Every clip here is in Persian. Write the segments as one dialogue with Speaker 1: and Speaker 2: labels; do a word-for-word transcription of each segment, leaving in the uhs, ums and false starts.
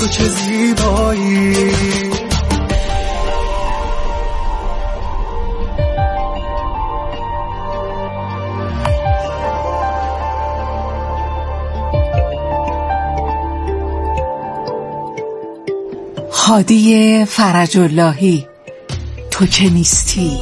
Speaker 1: تو چه زیبایی.
Speaker 2: هادی فرج اللهی، تو که نیستی.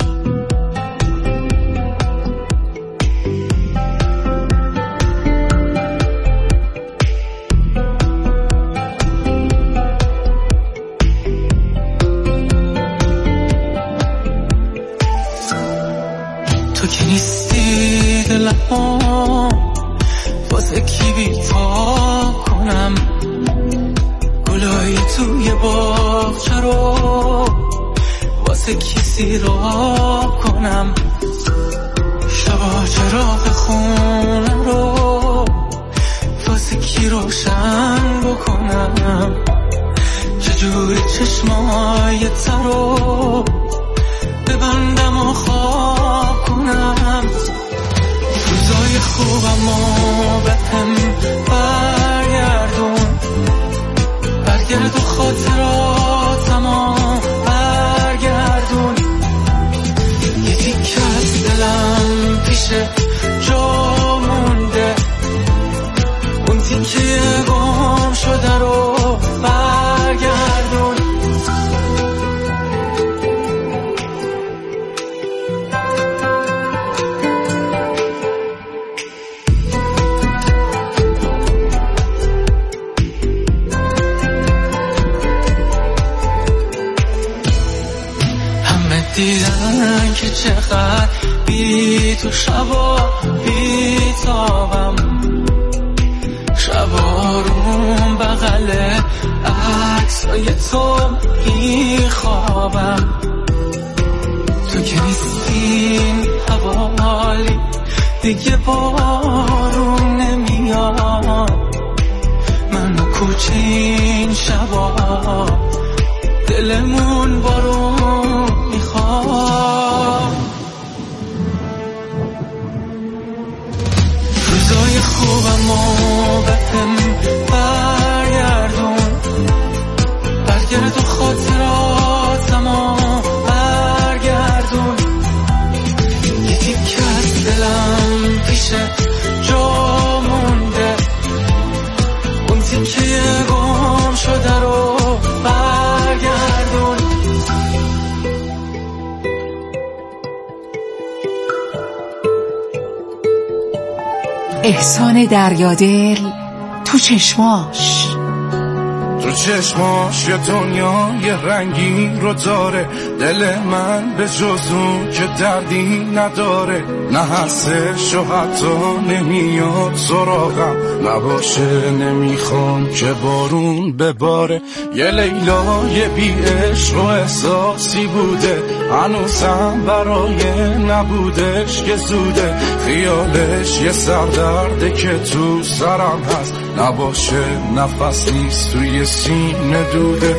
Speaker 1: تو که نیستی دلم واسه کی بی‌پا کنم، گلای توی باغچه رو واسه کی سیراب کنم، شبا چراغ خونه رو واسه کی روشن بکنم، چجوری چشمای تر رو ببندم و خواب کنم. روزای خوبم و به هم برگردون، برگرد و خاطراتم و برگردون. یه تیکه از دلم پیشه جا مونده، اون تیکه گم شده رو برگردون. دیدن که چقدر بی تو شبا بی تابم، شبا روم بغل عکسای تو بی خوابم. تو که نیستین حوالی دیگه بارون نمیاد، من و کوچه این شبا دلمون بارون میخواد. روزای خوبم و به هم برگردون، برگرد و خاطراتم و برگردون. یه تیکه از دلم پیشه جا مونده، اون تیکه گم شده رو برگردون.
Speaker 2: احسان دریادل، تو چشماش،
Speaker 3: تو چشماش یه دنیای رنگین رو داره، دل من به جز اون که دردی نداره، نه هستش و حتی نمیاد سراغم، نباشه نمیخوام که بارون بباره. یه لیلای بی عشق و احساسی بوده، هنوزم برای نبودش که زوده، خیالش یه سردرده که تو سرم هست، نباشه نفس نیست توی سینه دوده.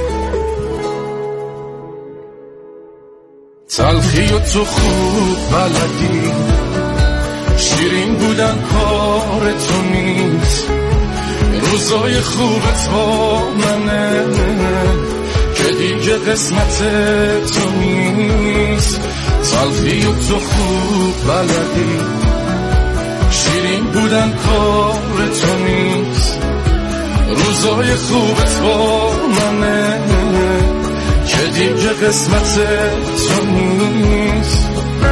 Speaker 3: تلخی و تو خوب بلدی، شیرین بودن کار تو نیست، روزای خوبت با منه که دیگه قسمت تو نیست. تلخی و تو خوب بلدی، شیرین بودن کار تو نیست، روزای خوبت با منه که دیگه قسمت تو نیست.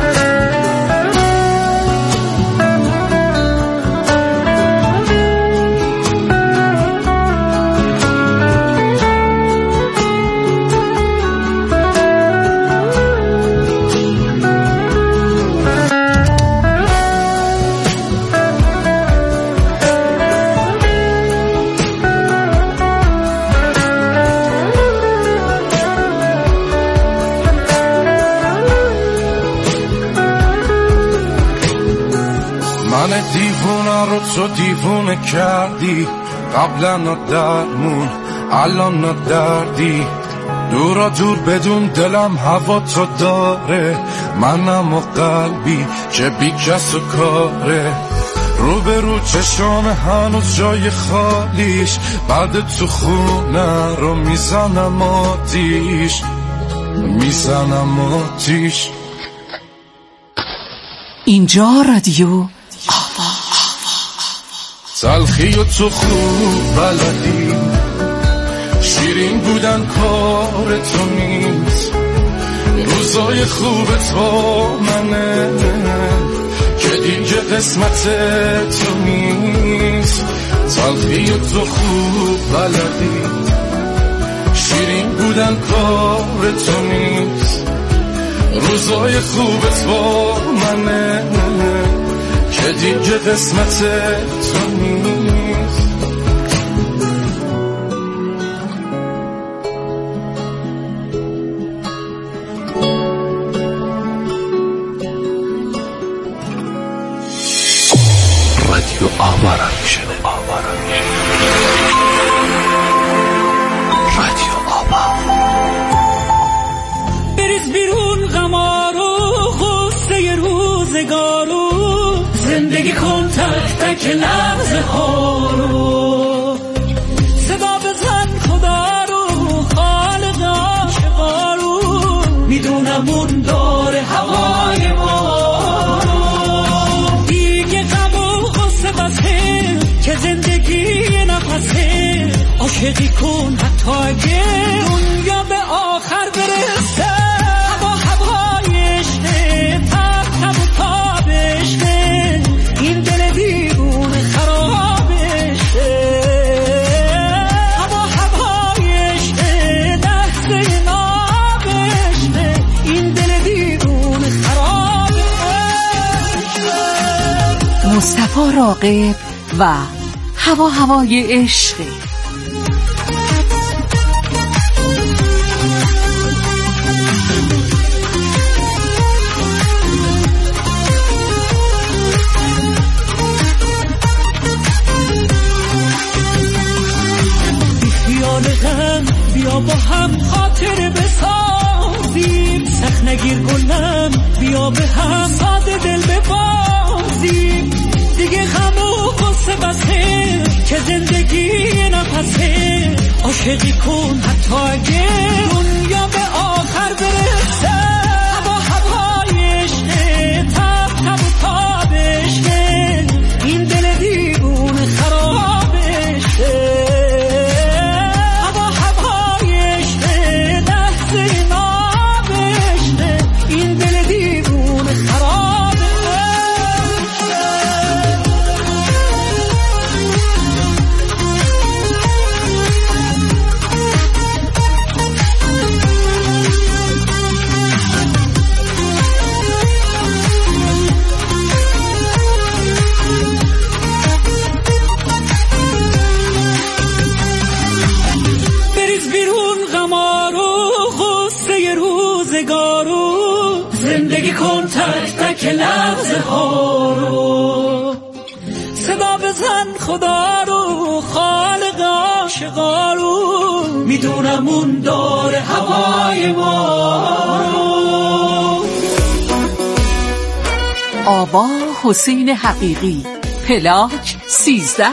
Speaker 3: من دیوونه رو تو دیوونه کردی، قبلا نا درمون الان نا دردی، دورا دور بدون دلم هوا تو داره، منم و قلبی که بی کس و کاره. رو به رو چشام هنوز جای خالیش، بعد تو خونه رو میزنم آتیش، میزنم آتیش.
Speaker 2: اینجا رادیو
Speaker 3: تلخی و تو خوب بلدی، شیرین بودن کار تو نیست، روزای خوبت با منه که دیگه قسمت تو نیست. تلخی و تو خوب بلدی، شیرین بودن کار تو نیست، روزای خوبت با منه که دیگه قسمت تو نیست.
Speaker 4: رادیو آوارا میشنه آوارا میشنه رادیو آوا.
Speaker 1: بریز بیرون غمارو غصه روزگارو، زندگی کن تک تک لحظه ها رو، صدا بزن خدا رو خالق عاشقا رو، میدونم اون داره هوای ما رو. دیگه غم و غصه بسه که زندگی نفسه، عاشقی کن حتی اگه دنیا به آخر برسه. هوا هوای عشقه، تب تب و تابشته، این دل دیوونه خرابشه. هوا هوای عشقه، لحظه نابشته، این دل دیوونه خرابشه.
Speaker 2: مصطفی راغب و هوا هوای عشقه.
Speaker 1: بیا با هم خاطر بسازیم، سخت نگیر گلم، بیا به هم ساده دل ببازیم. دیگه غم و غصه بسه که زندگی نفسه، عاشقی کن حتی اگه دنیا به آخر برسه. هوا هوای عشقه، تب تب و تابشته، این دل دیوونه خرابشه. زندگی کن تک تک لحظه ها رو، صدا بزن خدا رو خالق عاشقا رو، میدونم اون داره هوای ما رو.
Speaker 2: آوا حسین حقیقی، پلاک سیزده.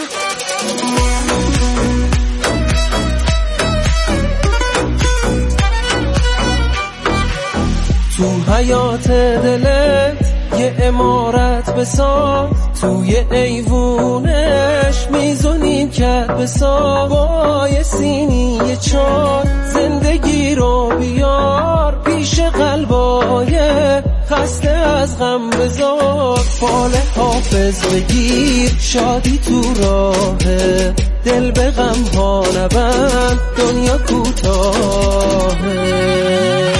Speaker 5: تو حیات دلت یه عمارت بساز، توی ایوونش میزونی کرد بساز، با یه سینی یه چای زندگی رو بیار پیش قلبای خسته از غم بذار. فال حافظ بگیر شادی تو راهه، دل به غم ها نبند دنیا کوتاهه.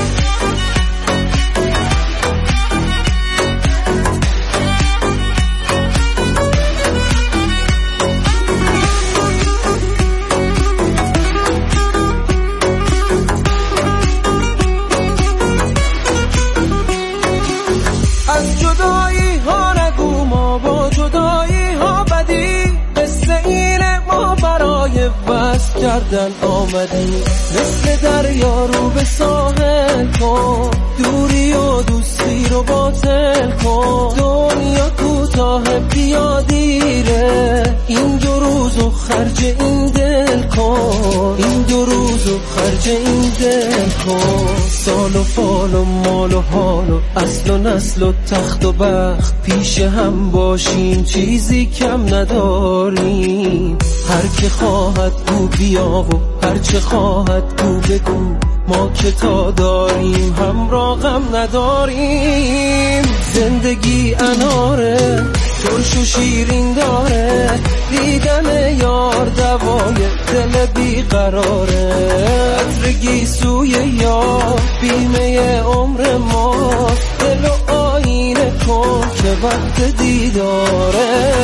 Speaker 5: بس کردن آمدی مثل دریا رو به ساحل کن، دوری و دوستی رو باطل کن. دنیا کو کوتاه بیا دیره، این دو روزو خرج این دل کن، این دو روزو خرج این دل کن. سال و فال و مال و حال و اصل و نسل و تخت و بخت پیش هم باشیم، چیزی کم نداریم. هر که خواهد گو بیا و هر چه خواهد گو بگو، ما که تا داریم همراه غم نداریم. زندگی اناره ترش و شیرین داره، دیدن یار دوای دل بیقراره. عطر گیسوی یار بیمه عمر ما، دل و آینه کن که وقت دیداره.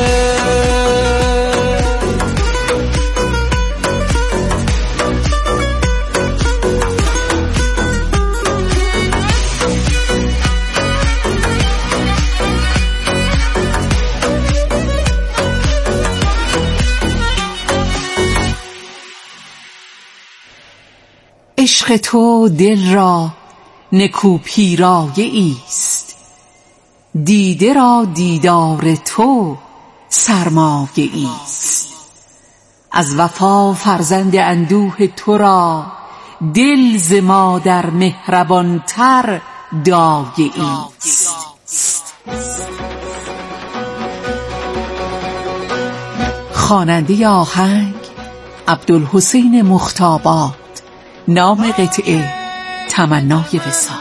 Speaker 2: عشق تو دل را نکو پیرایه است، دیده را دیدار تو سرمایه است. از وفا فرزند اندوه تو را، دل ز مادر مهربان تر دایه است. خواننده آهنگ عبدالحسین مختاباد. نام قطعه تمنای وصال.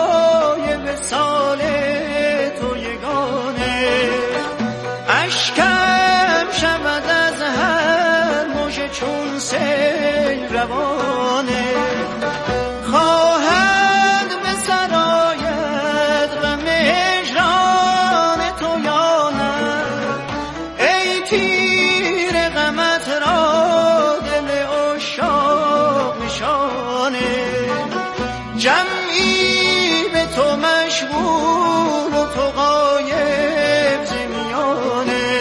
Speaker 1: اشکم شود از هر موج چون سیل روانه، خواهد به سرایت غم هجران تو یا نه. ای تیر غمت را دل عشاق نشانه، جمعی به تو مشغول و تو غایب ز میانه.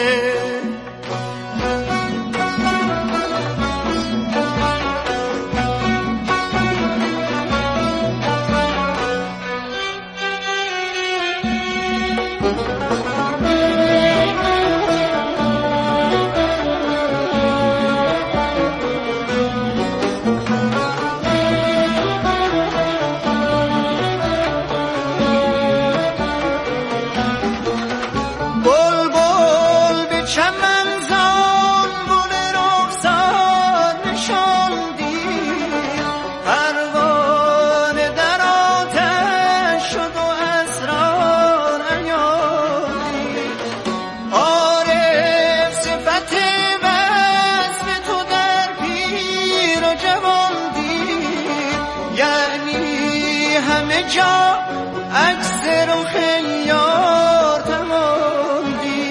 Speaker 1: همه جا عکس رخ یار تماندی،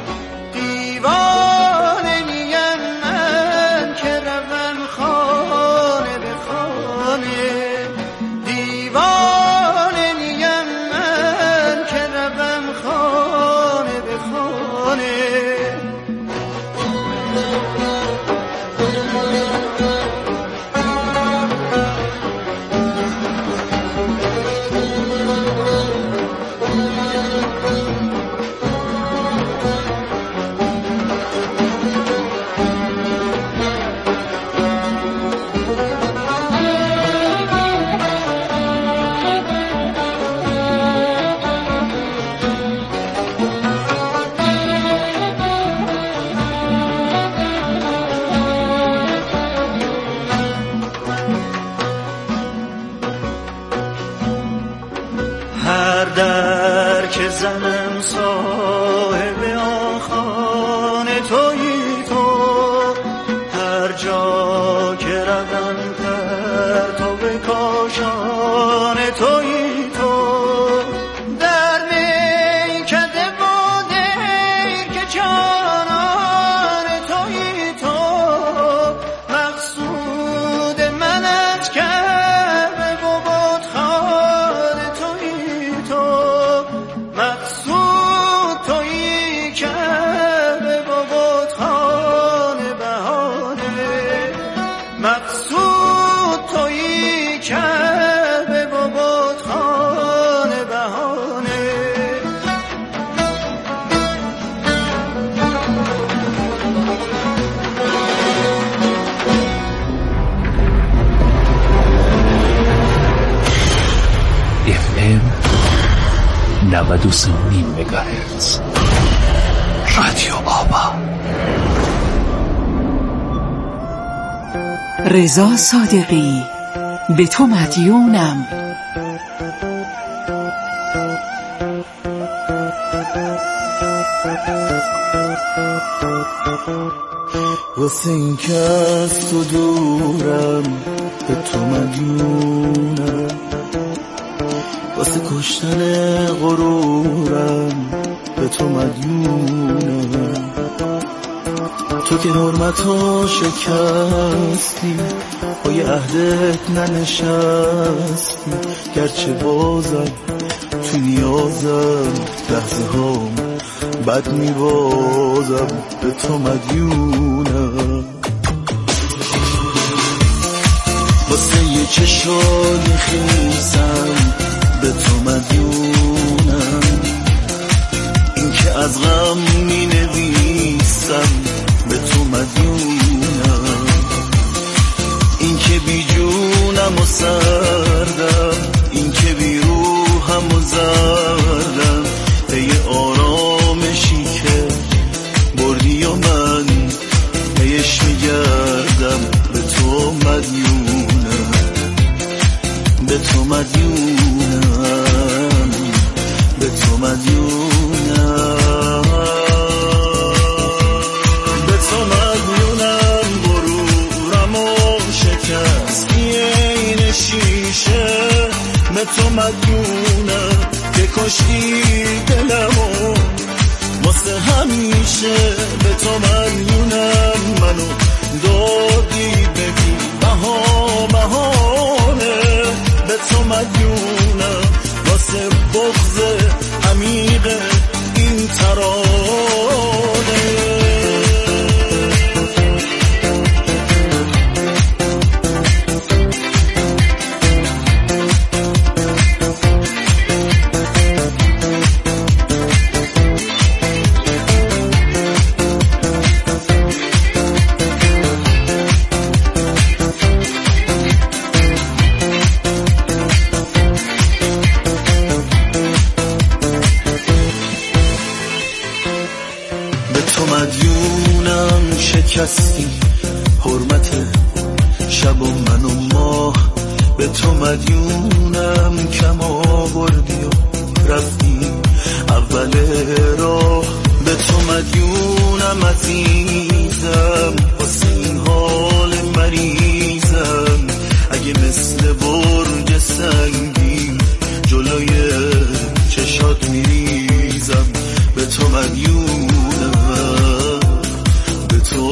Speaker 1: دیوانه نیم من که روم خانه به خانه. دیوانه نیم من که روم خانه به خانه. هر در که زنم صاحب آن خانه تویی تو، هر جا که روم پرتو کاشانه تویی تو. در میکده و دیر که جانان تویی تو، مقصود منت کرده و بتخانه تویی تو. مقصود تویی
Speaker 4: نود و سه و نیم مگاهرتز. رادیو آوا.
Speaker 2: رضا صادقی، به تو مدیونم.
Speaker 1: واسه این که از تو دورم به تو مدیونم، واسه کشتن غرورم به تو مدیونم. تو که حرمتو شکستی، پای عهدت ننشستی، گرچه بازم تو نیازم لحظه هام بد میبازم به تو مدیونم. واسه یه چشای خیسم به تو مدیونم، این که از غم می نویسم به تو مدیونم، این که بی جونم و سردم، این که بی روحم و زردم، به یه آرامشی که بردی و من پیش میگردم به تو مدیونم، به تو مدیونم، به تو مدیونم، به تو مدیونم. غرورم و شکستی این شیشه، به تو مدیونم که کشتی دلمو واسه همیشه، به تو مدیونم. منو دادی ببین بها بهانه، به تو مدیونم واسه بغض عمیق این ترانه. شکستی حرمت شب و من و ماه، به تو مدیونم. کم آوردی و رفتی اول راه، به تو مدیونم عزیزم. واسه این حال مریضم، اگه مثل برج سنگی جلوی چشات میریزم، به تو مدیونم، به تو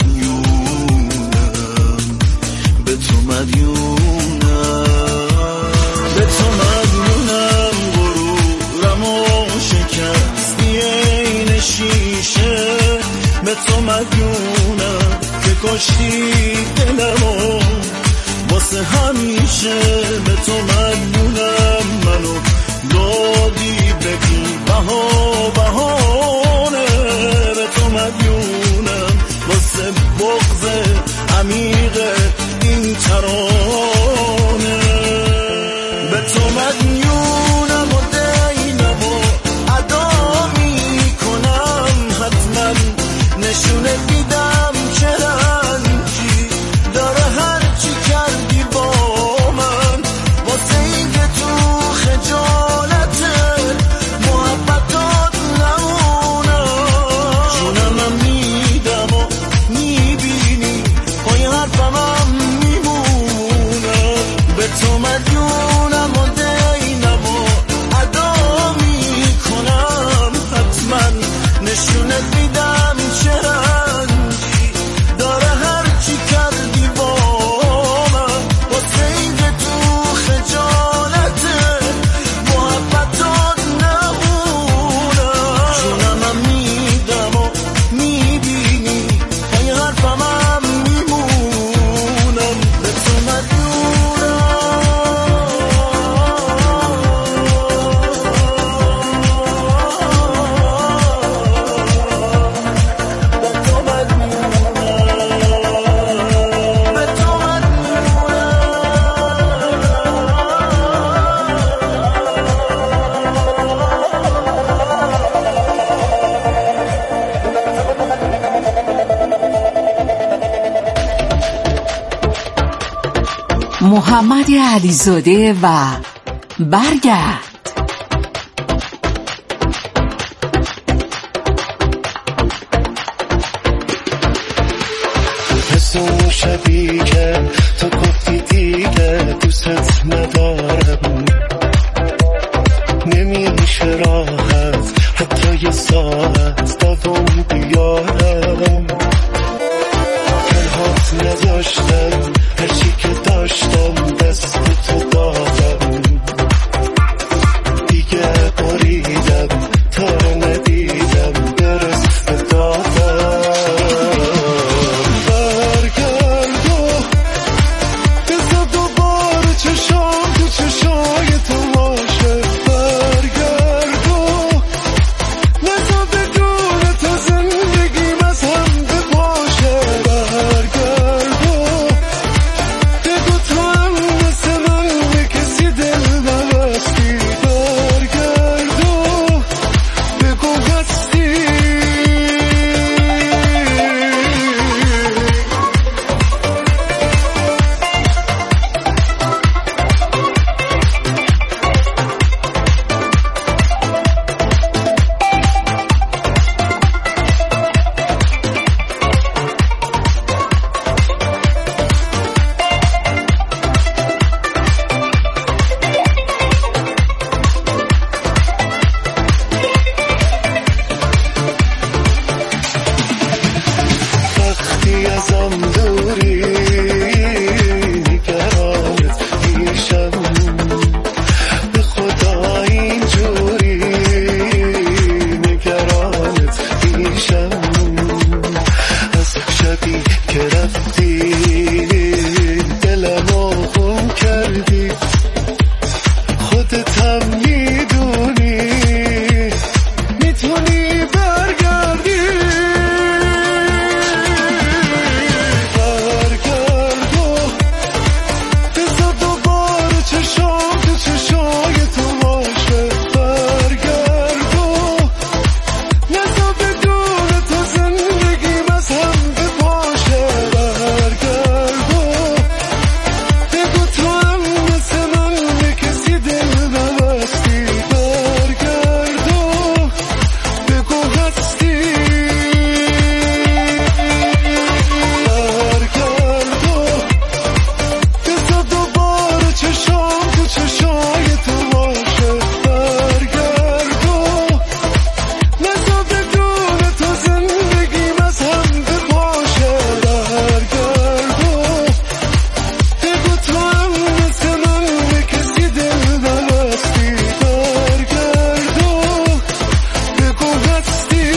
Speaker 1: مدیونم، به تو مدیونم، به تو مدیونم. غرورم و شکستی این شیشه، به تو مدیونم که کشتی دلمو واسه همیشه، به تو مدیونم. منو دادی ببین بها بهانه، به تو مدیونم واسه بغض عمیق این ترانه. به تو مدیونم و دینم و ادا میکنم، حتما نشونه میدم چه رنجی داره هرچی کردی با من، واسه این که تو خجالت محبتات نمونم. جونم میدم و میبینی پای حرفم هم میمونم، به تو مدیونم و دینم و ادا میکنم، حتما نشونت میدم چه رنجی داره هرچی کردی با من، واسه این که تو خجالت محبتات نمونم. جونم هم میدم و میبینی پای حرفم هم میمونم، به تو مدیونم.
Speaker 2: محمد علیزاده و برگرد.
Speaker 6: حس اون شبی که تو گفتی دیگه دوست ندارم، نمیشه راحت حتی یه ساعت دوام بیارم. پرهات نذاشتم، هرچی که داشتم دست تو دادم، دیگه بریدم تا رو ندیدم برس دادم. برگرد و بذار دوباره چشام تو چشای تو باشه. برگرد و نذار بدون تو زندگیم از هم بپاشه. برگرد و بگو تو هم مثل من به کسی دل نبستی. برگرد و بگو هستی. وقتی ازم دوری نگرانت میشم، به خدا اینجوری نگرانت میشم. از شبی که رفتی دلمو خون کردی، خودت هم میدونی میتونی برگردی. برگرد و بذار دوباره چشام تو چشای تو باشه. برگرد و نذار بدون تو زندگیم از هم بپاشه. برگرد و بگو تو هم مثل من به کسی دل نبستی. برگرد و بگو هستی. برگرد و بذار دوباره چشام تو چشای تو باشه. برگرد و نذار بدون تو زندگیم از هم بپاشه. برگرد و بگو تو هم مثل من به کسی دل نبستی. برگرد و بگو هستی.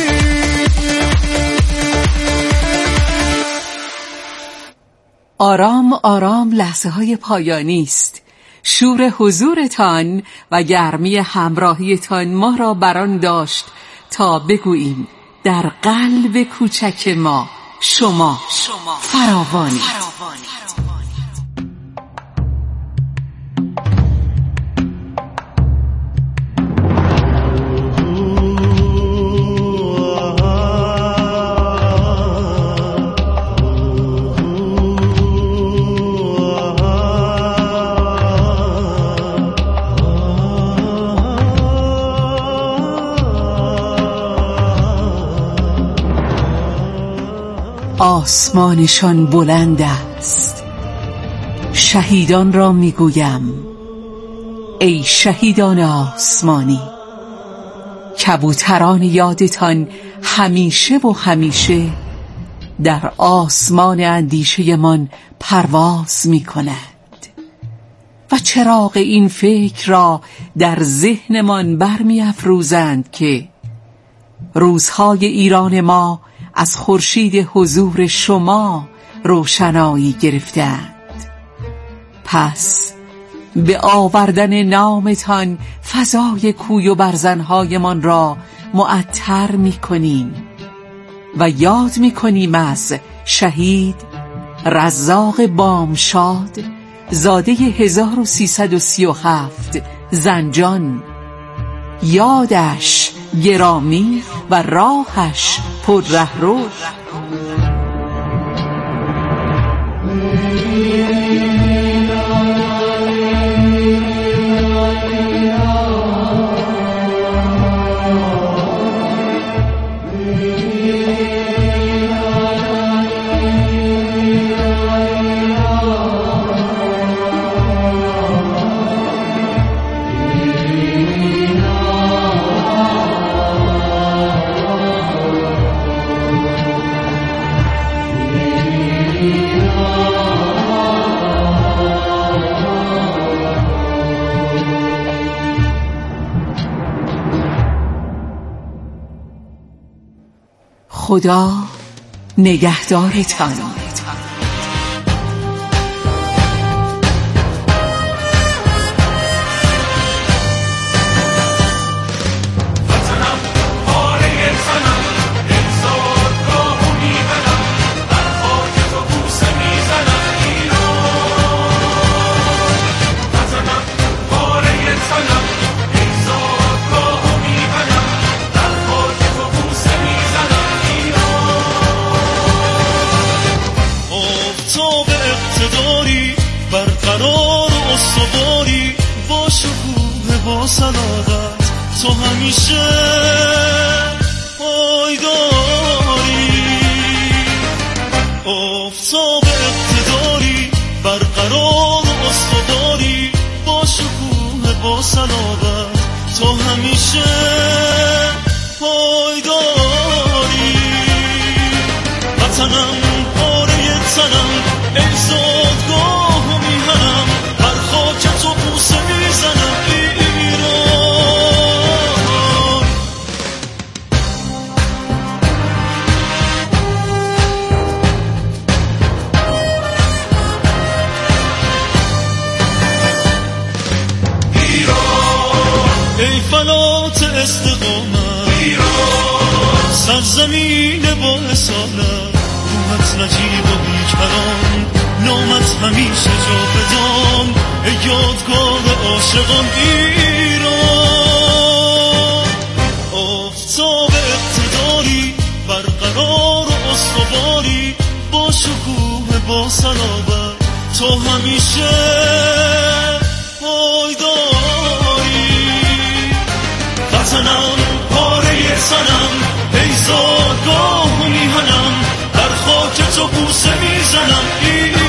Speaker 2: آرام آرام لحظه های پایانی است. شور حضورتان و گرمی همراهیتان ما را بران داشت تا بگوییم در قلب کوچک ما شما فراوانی. آسمانشان بلند است، شهیدان را میگویم ای شهیدان آسمانی، کبوتران یادتان همیشه و همیشه در آسمان اندیشه من پرواز می کند و چراغ این فکر را در ذهنمان برمی افروزند که روزهای ایران ما از خورشید حضور شما روشنایی گرفتند. پس به آوردن نامتان فضای کوی و برزنهایمان را معطر می کنیم و یاد می کنیم از شهید رزاق بامشاد زاده هزار و سیصد و سی و هفت زنجان. یادش گرامی و راهش پر رهرو.
Speaker 6: میرم
Speaker 2: خدا نگهدارتان.
Speaker 7: صداقت تو همیشه پایداری، آفتاب اقتداری برقرار و استواری، با شکوه با صلابت تو همیشه پایداری. وطنم پاره تنم ای زادگاه و میهنم، بر خاک تو بوسه میزنم ای فلات استقامت ایران، سرزمین با اصالت، روحت نجیب و بیکران، نامت همیشه جاودان، ای یادگار عاشقان ایران. آفتاب اقتداری برقرار و استواری، با شکوه با صلابت تو همیشه پایداری. وطنم پاره سنم ای زادگاه و میهنم، در خاک تو بوسه میزنم ایران.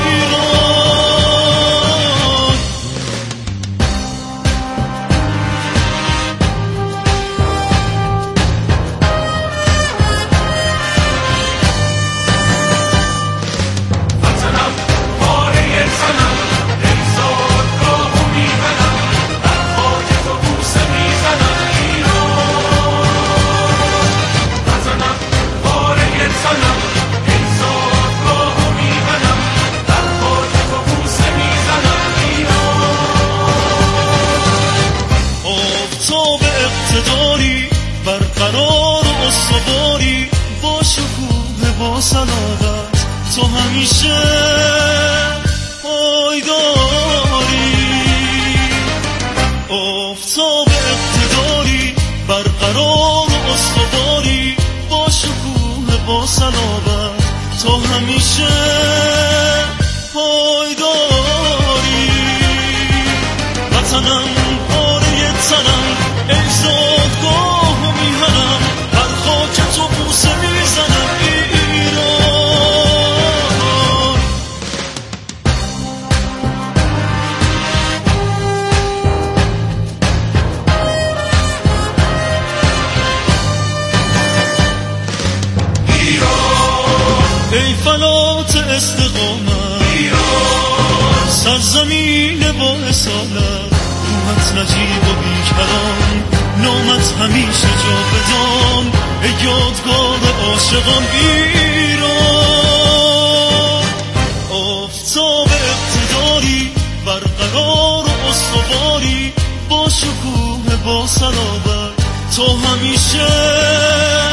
Speaker 7: وطنم پاره سنم ای زادگاه و میهنم، در خاک تو بوسه میزنم ایران. وطنم پاره سنم ای زادگاه و میهنم، در خاک تو بوسه میزنم ایران. آفتاب اقتداری برقرار و استواری، با شکوه با صلابت تو همیشه پایداری. آفتاب اقتداری برقرار و استواری، با شکوه با صلابت تو همیشه پایداری. وطنم پاره تنم ای زادگاه و میهنم، بر خاک تو بوسه میزنم ایران. ای فلات استقامت ایران، سرزمین با اصالت، روحت نجیب و بیکران، نامت همیشه جاودان، ای یادگار عاشقان ایران. آفتاب اقتداری برقرار و استواری، با شکوه با صلابت تو همیشه